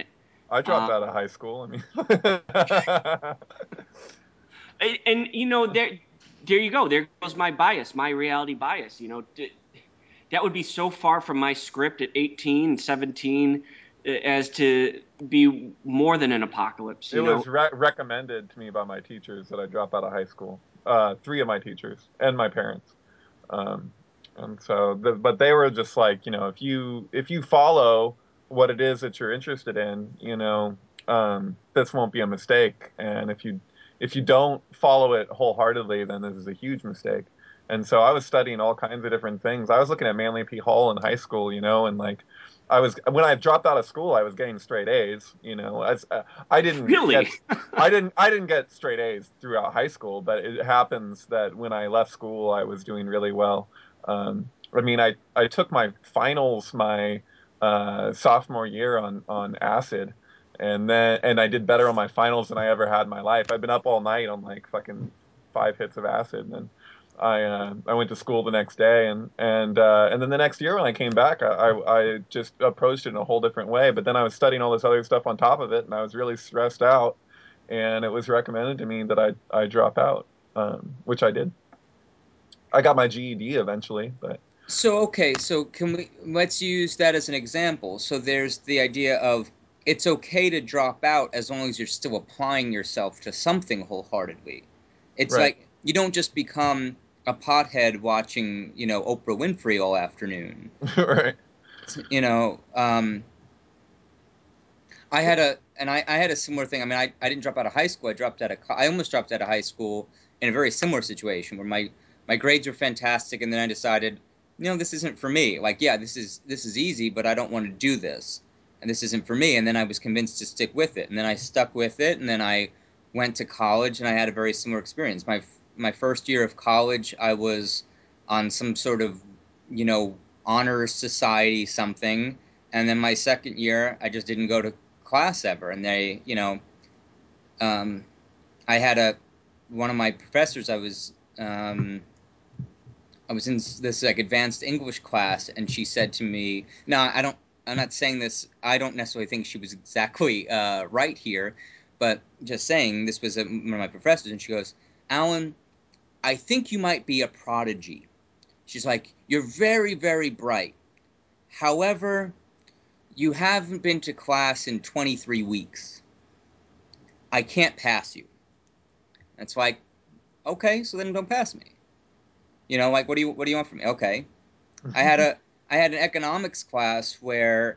I dropped out of high school. I mean, And there you go. There goes my bias, my reality bias. That would be so far from my script at 18, 17, as to be more than an apocalypse. it was recommended to me by my teachers that I drop out of high school. Three of my teachers and my parents. Um, and so, but they were just like, if you follow what it is that you're interested in, this won't be a mistake. And if you don't follow it wholeheartedly, then this is a huge mistake. And so I was studying all kinds of different things. I was looking at Manly P. Hall in high school, and like when I dropped out of school, I was getting straight A's. As I didn't get Really? I didn't get straight A's throughout high school, but it happens that when I left school, I was doing really well. I mean, I took my finals my sophomore year on acid, and I did better on my finals than I ever had in my life. I've been up all night on like fucking 5 hits of acid, and then I went to school the next day, and then the next year when I came back, I just approached it in a whole different way. But then I was studying all this other stuff on top of it, and I was really stressed out. And it was recommended to me that I drop out, which I did. I got my GED eventually, but So, okay, so let's use that as an example. So there's the idea of it's okay to drop out as long as you're still applying yourself to something wholeheartedly. It's right, like you don't just become a pothead watching, Oprah Winfrey all afternoon. right. You know, I had a similar thing. I mean, I didn't drop out of high school. I almost dropped out of high school in a very similar situation where my grades were fantastic, and then I decided, this isn't for me. Like, yeah, this is easy, but I don't want to do this, and this isn't for me. And then I was convinced to stick with it, and then I stuck with it, and then I went to college, and I had a very similar experience. My first year of college, I was on some sort of, you know, honors society something, and then my second year, I just didn't go to class ever. And um, I had one of my professors. I was in this like advanced English class, and she said to me, "No, I don't. I'm not saying this. I don't necessarily think she was exactly right here, but just saying this was one of my professors." And she goes, "Alan, I think you might be a prodigy." She's like, "You're very, very bright. However, you haven't been to class in 23 weeks. I can't pass you." It's like, okay, so then don't pass me. Like what do you want from me? Okay. I had a I had an economics class where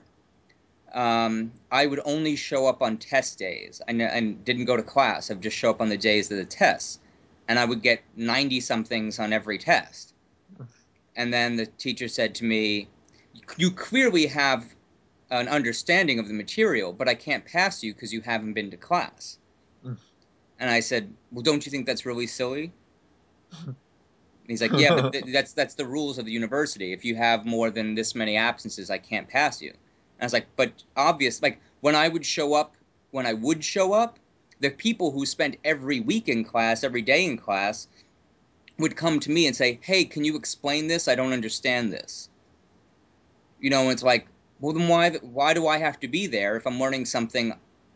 I would only show up on test days and didn't go to class. I would just show up on the days of the tests, and I would get 90 somethings on every test. And then the teacher said to me, "You clearly have an understanding of the material, but I can't pass you because you haven't been to class." And I said, "Well, don't you think that's really silly?" And he's like, "Yeah, but that's the rules of the university. If you have more than this many absences, I can't pass you." And I was like, "But obvious, like when I would show up, the people who spent every week in class, every day in class, would come to me and say, 'Hey, can you explain this? I don't understand this.'" And it's like, well, then why do I have to be there if I'm learning something?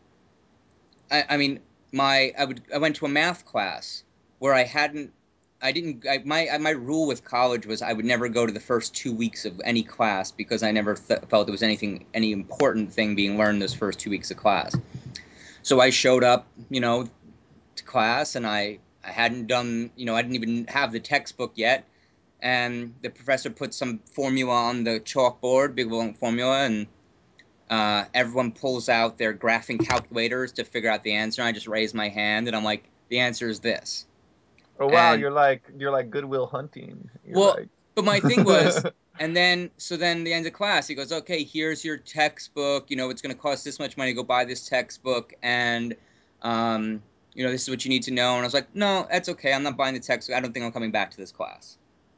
I mean, I went to a math class where I didn't my rule with college was I would never go to the first 2 weeks of any class because I never felt there was any important thing being learned those first 2 weeks of class. So I showed up, to class, and I hadn't done, I didn't even have the textbook yet, and the professor put some formula on the chalkboard, big long formula, and everyone pulls out their graphing calculators to figure out the answer. And I just raise my hand, and I'm like, the answer is this. Oh wow, And you're like Goodwill Hunting. You're well, like but my thing was, and then so then the end of class, he goes, "Okay, here's your textbook. It's going to cost this much money to go buy this textbook, and um, this is what you need to know." And I was like, "No, that's okay. I'm not buying the textbook. I don't think I'm coming back to this class."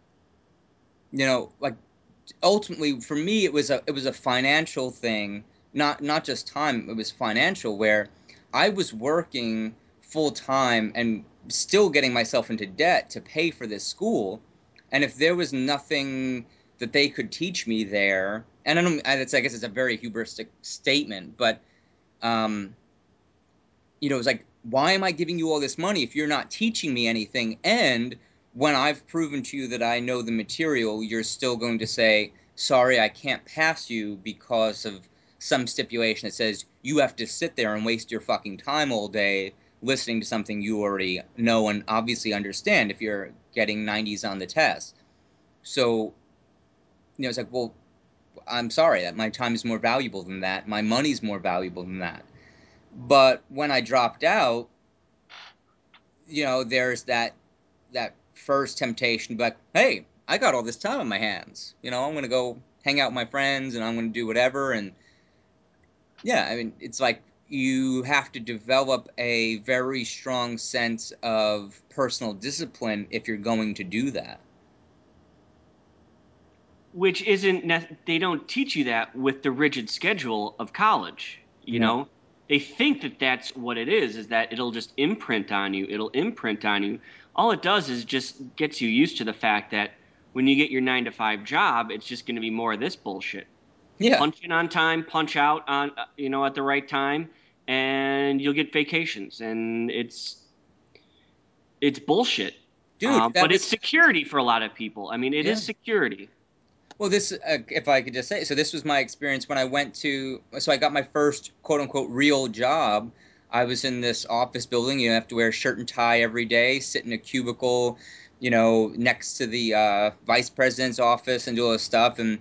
Like ultimately for me it was a financial thing, not just time. It was financial, where I was working full time and still getting myself into debt to pay for this school, and if there was nothing that they could teach me there, and I guess it's a very hubristic statement, but It's like, why am I giving you all this money if you're not teaching me anything? And when I've proven to you that I know the material, you're still going to say, sorry, I can't pass you because of some stipulation that says you have to sit there and waste your fucking time all day listening to something you already know and obviously understand if you're getting 90s on the test. So, it's like, well, I'm sorry that my time is more valuable than that. My money's more valuable than that. But when I dropped out, there's that first temptation to be like, hey, I got all this time on my hands. I'm going to go hang out with my friends and I'm going to do whatever. And yeah, I mean, it's like you have to develop a very strong sense of personal discipline if you're going to do that. Which they don't teach you that with the rigid schedule of college. No. They think that that's what it is that it'll just imprint on you. It'll imprint on you. All it does is just gets you used to the fact that when you get your 9 to 5 job, it's just going to be more of this bullshit. Yeah. Punch in on time, punch out on, at the right time, and you'll get vacations. And it's bullshit. Dude, But it's security for a lot of people. I mean, it is security. Well, this, if I could just say, so this was my experience when I I got my first quote unquote real job. I was in this office building. You have to wear a shirt and tie every day, sit in a cubicle, next to the vice president's office and do all this stuff. And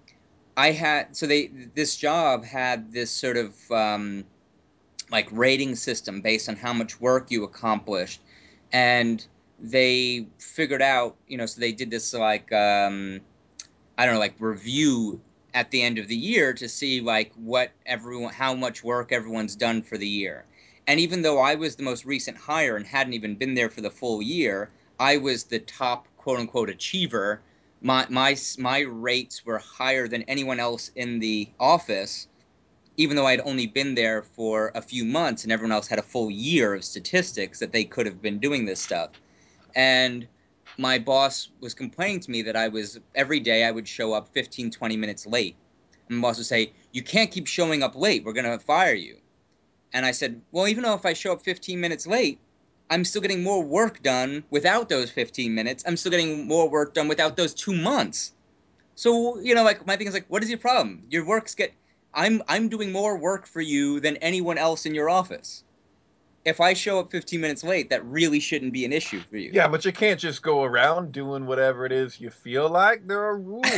this job had this sort of like rating system based on how much work you accomplished. And they figured out, so they did this like, I don't know, like review at the end of the year to see like how much work everyone's done for the year. And even though I was the most recent hire and hadn't even been there for the full year, I was the top quote unquote achiever. My rates were higher than anyone else in the office, even though I'd only been there for a few months and everyone else had a full year of statistics that they could have been doing this stuff. And my boss was complaining to me that every day I would show up 15, 20 minutes late. And my boss would say, you can't keep showing up late. We're going to fire you. And I said, well, even though if I show up 15 minutes late, I'm still getting more work done without those 15 minutes. I'm still getting more work done without those 2 months. So, like my thing is like, what is your problem? I'm doing more work for you than anyone else in your office. If I show up 15 minutes late, that really shouldn't be an issue for you. Yeah, but you can't just go around doing whatever it is you feel like. There are rules.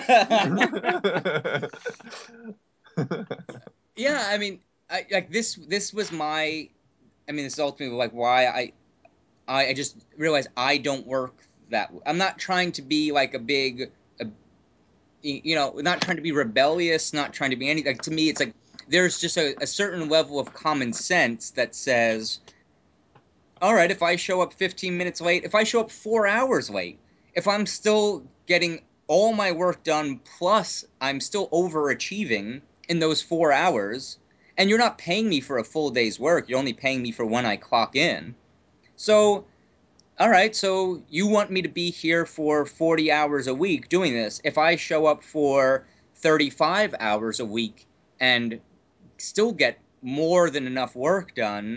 Yeah, I mean, this was my. I mean, this is ultimately like why I just realized I don't work that. I'm not trying to be like not trying to be rebellious, not trying to be anything. Like, to me, it's like there's just a certain level of common sense that says, all right, if I show up 15 minutes late, if I show up 4 hours late, if I'm still getting all my work done, plus I'm still overachieving in those 4 hours, and you're not paying me for a full day's work, you're only paying me for when I clock in. So, all right, so you want me to be here for 40 hours a week doing this. If I show up for 35 hours a week and still get more than enough work done,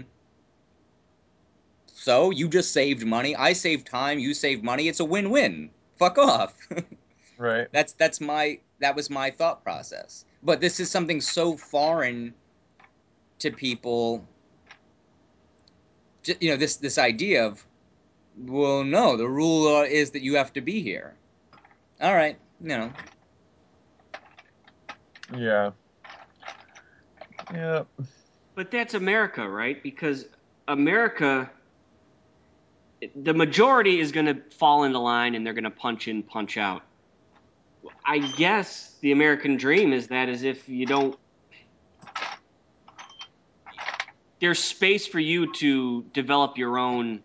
so you just saved money. I saved time. You saved money. It's a win-win. Fuck off. Right. That was my thought process. But this is something so foreign to people. This idea of, well, no, the rule is that you have to be here. All right, Yeah. Yeah. But that's America, right? Because America, the majority is going to fall into line and they're going to punch in, punch out. I guess the American dream is that as if you don't, there's space for you to develop your own.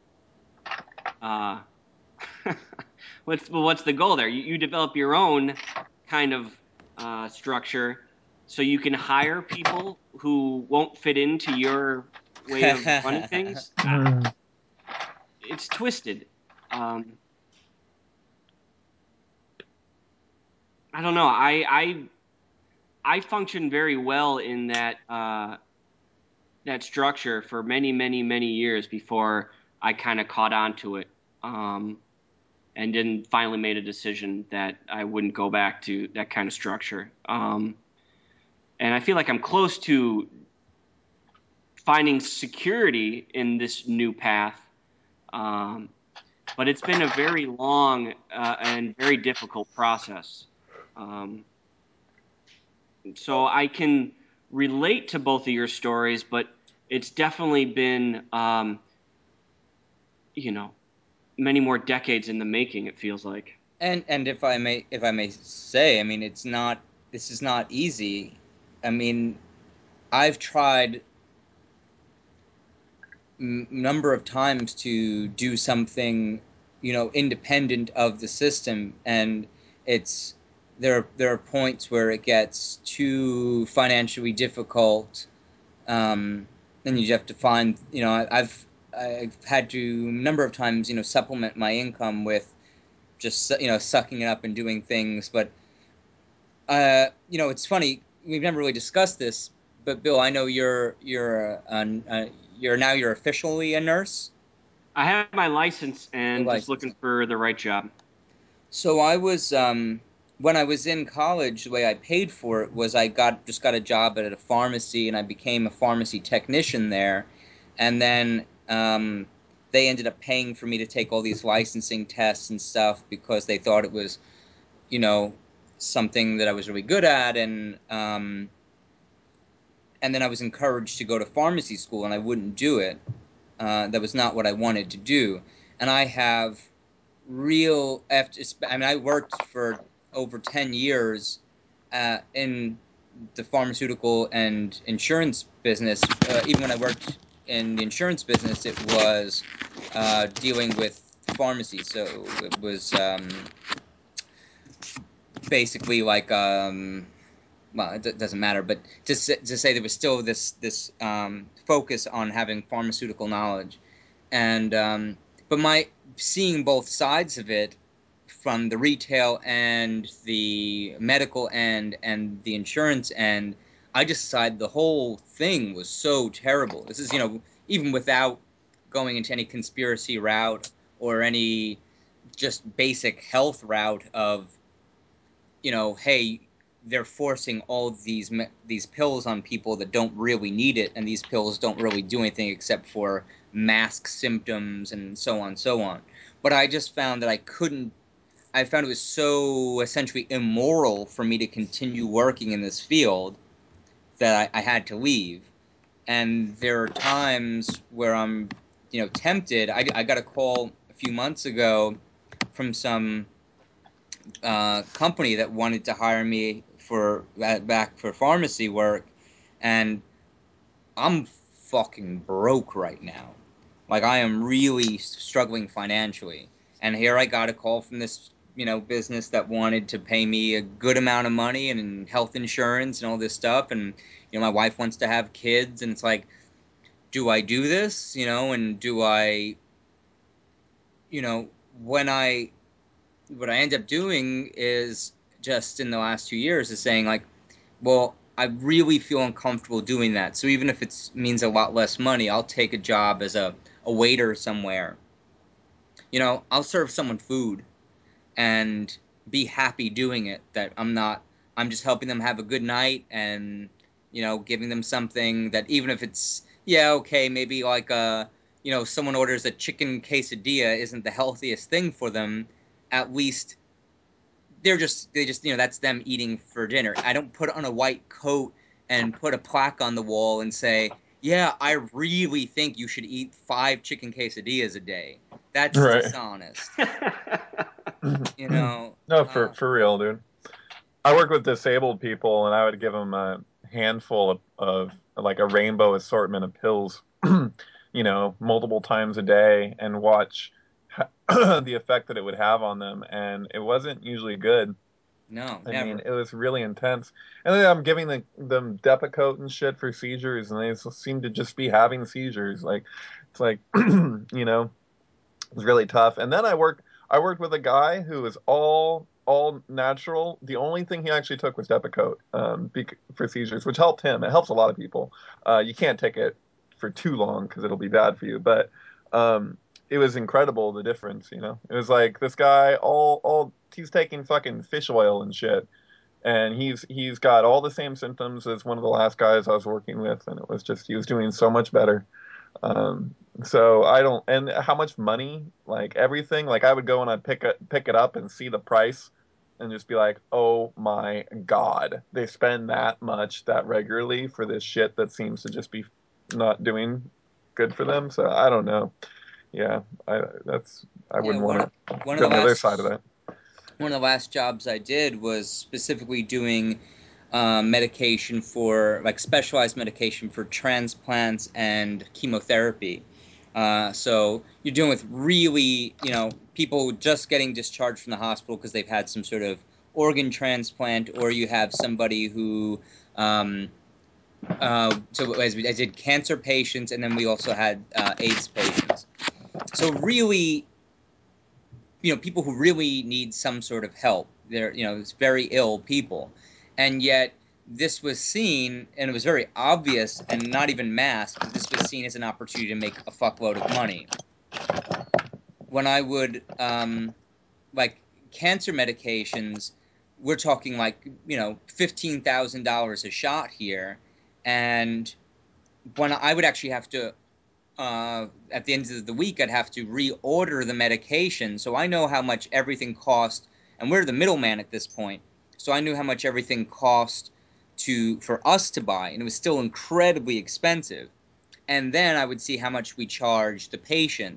What's the goal there? You develop your own kind of structure, so you can hire people who won't fit into your way of running things. It's twisted. I don't know. I function very well in that structure for many, many, many years before I kind of caught on to it, and then finally made a decision that I wouldn't go back to that kind of structure. And I feel like I'm close to finding security in this new path. Um, but it's been a very long and very difficult process. Um, so I can relate to both of your stories, but it's definitely been, you know, many more decades in the making. It feels like. And if I may say, I mean, this is not easy. I mean, I've tried number of times to do something, independent of the system, and it's there are points where it gets too financially difficult, um, and you have to find, I've had to a number of times, supplement my income with just sucking it up and doing things, but it's funny. We've never really discussed this, but Bill, I know you're officially a nurse. I have my license Your and just license. looking for the right job. So I was when I was in college, the way I paid for it was I got a job at a pharmacy, and I became a pharmacy technician there, and then they ended up paying for me to take all these licensing tests and stuff because they thought it was, you know something that I was really good at, and then I was encouraged to go to pharmacy school, and I wouldn't do it. That was not what I wanted to do, and I have real after. I mean, I worked for over 10 years in the pharmaceutical and insurance business. Even when I worked in the insurance business, it was dealing with pharmacy, so it was basically like well, it doesn't matter, but to say there was still this focus on having pharmaceutical knowledge, and but my seeing both sides of it, from the retail and the medical end and the insurance end, I just decided the whole thing was so terrible. This is, even without going into any conspiracy route or any just basic health route of, hey, they're forcing all these pills on people that don't really need it, and these pills don't really do anything except for mask symptoms and so on and so on. But I just found that I found it was so essentially immoral for me to continue working in this field that I had to leave. And there are times where I'm, tempted. I got a call a few months ago from some company that wanted to hire me for back for pharmacy work, and I'm fucking broke right now. Like, I am really struggling financially, and here I got a call from this business that wanted to pay me a good amount of money and health insurance and all this stuff, and my wife wants to have kids, and it's like, do I do this? And do I, you know when I what I end up doing is, just in the last 2 years, is saying, like, well, I really feel uncomfortable doing that. So even if it means a lot less money, I'll take a job as a waiter somewhere. I'll serve someone food and be happy doing it. That I'm just helping them have a good night, and, giving them something that, even if it's, yeah, okay, maybe like someone orders a chicken quesadilla isn't the healthiest thing for them, at least they just that's them eating for dinner. I don't put on a white coat and put a plaque on the wall and say, yeah, I really think you should eat 5 chicken quesadillas a day. That's Right. dishonest. you know No, uh, for real, dude. I work with disabled people, and I would give them a handful of like a rainbow assortment of pills, multiple times a day, and watch the effect that it would have on them. And it wasn't usually good. no, I mean, never. it was really intense. And then I'm giving them Depakote and shit for seizures, and they seem to just be having seizures. Like, it's like, it's really tough. And then I worked with a guy who was all natural. The only thing he actually took was Depakote, for seizures, which helped him. It helps a lot of people. You can't take it for too long because it'll be bad for you. But it was incredible the difference. It was like this guy all he's taking fucking fish oil and shit, and he's got all the same symptoms as one of the last guys I was working with, and it was just he was doing so much better. So I don't, and how much money, like everything, like I would go and I'd pick it up and see the price and just be like, oh my God, they spend that much that regularly for this shit that seems to just be not doing good for them. So I don't know. Yeah, I Yeah, wouldn't want to one be of on the the other side of last that. one of the last jobs I did was specifically doing medication for, like, specialized medication for transplants and chemotherapy. So you're dealing with really, people just getting discharged from the hospital because they've had some sort of organ transplant, or you have somebody who, so as I did cancer patients, and then we also had AIDS patients. So really, people who really need some sort of help. They're, it's very ill people. And yet this was seen, and it was very obvious and not even masked, but this was seen as an opportunity to make a fuckload of money. When I would, like, cancer medications, we're talking like, $15,000 a shot here. And when I would actually have to, at the end of the week, I'd have to reorder the medication. So I know how much everything cost, and we're the middleman at this point. So I knew how much everything cost for us to buy, and it was still incredibly expensive. And then I would see how much we charged the patient,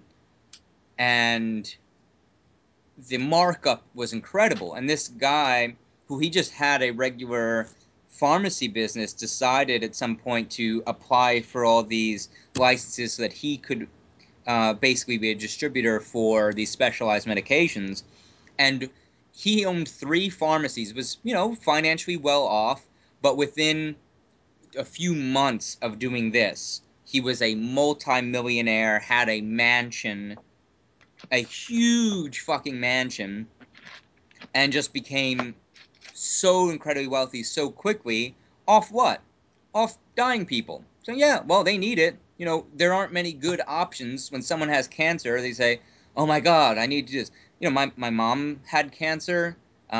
and the markup was incredible. And this guy, who he just had a regular pharmacy business, decided at some point to apply for all these licenses so that he could basically be a distributor for these specialized medications. And he owned 3 pharmacies, was, financially well off, but within a few months of doing this, he was a multimillionaire, had a mansion, a huge fucking mansion, and just became so incredibly wealthy so quickly. Off what? Off dying people. So yeah, well, they need it. There aren't many good options when someone has cancer. They say, "Oh my God, I need to just." My mom had cancer,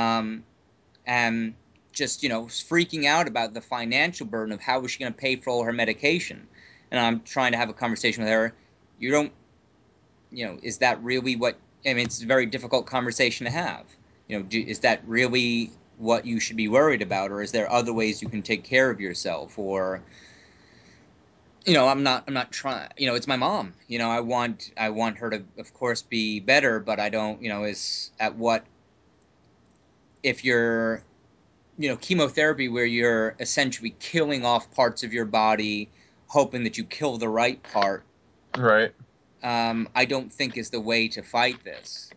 and just, freaking out about the financial burden of how was she going to pay for all her medication. And I'm trying to have a conversation with her. You don't, is that really what? I mean, it's a very difficult conversation to have. Is that really what you should be worried about, or is there other ways you can take care of yourself? Or, I'm not trying. It's my mom. I want her to, of course, be better, but I don't. Is at what, if you're, chemotherapy, where you're essentially killing off parts of your body, hoping that you kill the right part. Right. I don't think is the way to fight this.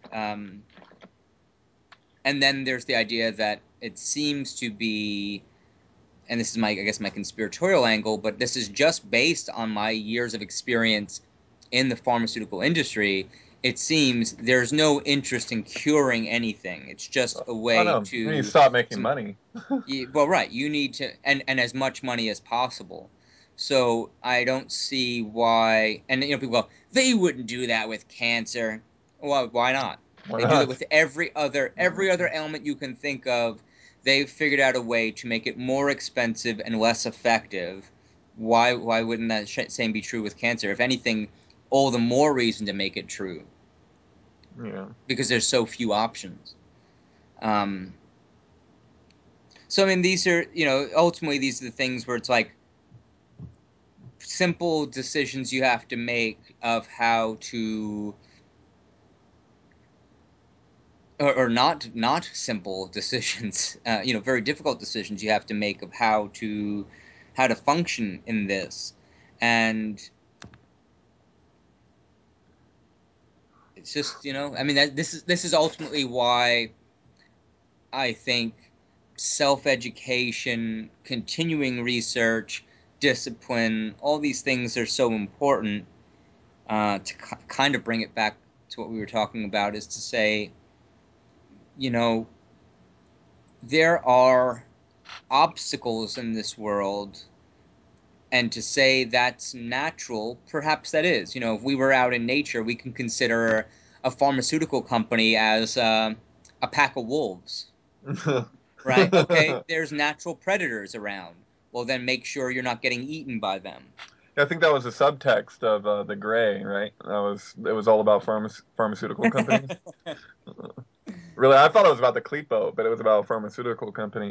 And then there's the idea that it seems to be, and this is I guess my conspiratorial angle, but this is just based on my years of experience in the pharmaceutical industry. It seems there's no interest in curing anything. It's just a I way know. You need to to, stop making money. well, right, you need to, and as much money as possible. So I don't see why, and people go, they wouldn't do that with cancer. Well, why not? Why They do that not? with every other ailment you can think of. They've figured out a way to make it more expensive and less effective. Why wouldn't that same be true with cancer? If anything, all the more reason to make it true. Yeah. Because there's so few options. So I mean, these are, ultimately these are the things where it's like simple decisions you have to make of how to, or not simple decisions, very difficult decisions you have to make of how to function in this. And it's just, I mean, this is ultimately why I think self-education, continuing research, discipline, all these things are so important, to kind of bring it back to what we were talking about, is to say, there are obstacles in this world And to say that's natural, perhaps that is. You know, if we were out in nature, we can consider a pharmaceutical company as a pack of wolves, right? Okay, there's natural predators around. Well, then make sure you're not getting eaten by them. I think that was a subtext of The Gray, right? It was all about pharmaceutical companies. Really, I thought it was about the Klepo, but it was about a pharmaceutical company.